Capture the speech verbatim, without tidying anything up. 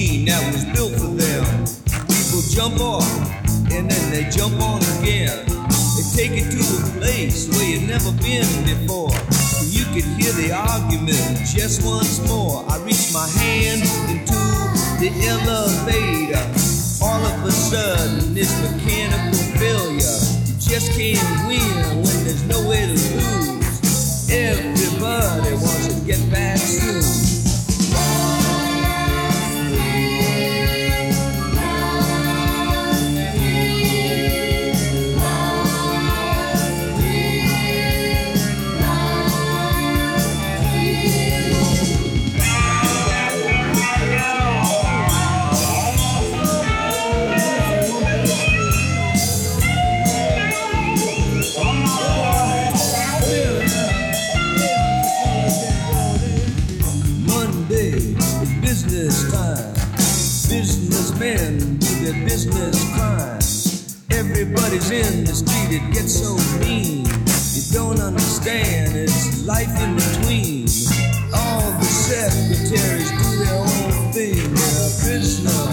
machine that was built for them. People jump off and then they jump on again. They take it to a place where you've never been before. You could hear the argument just once more. I reach my hand into the elevator. All of a sudden, this mechanical failure. You just can't win when there's no way to lose. Everybody wants to get back soon. Business time. Businessmen do their business crime. Everybody's in the street, it gets so mean. You don't understand, it's life in between. All the secretaries do their own thing. They're a business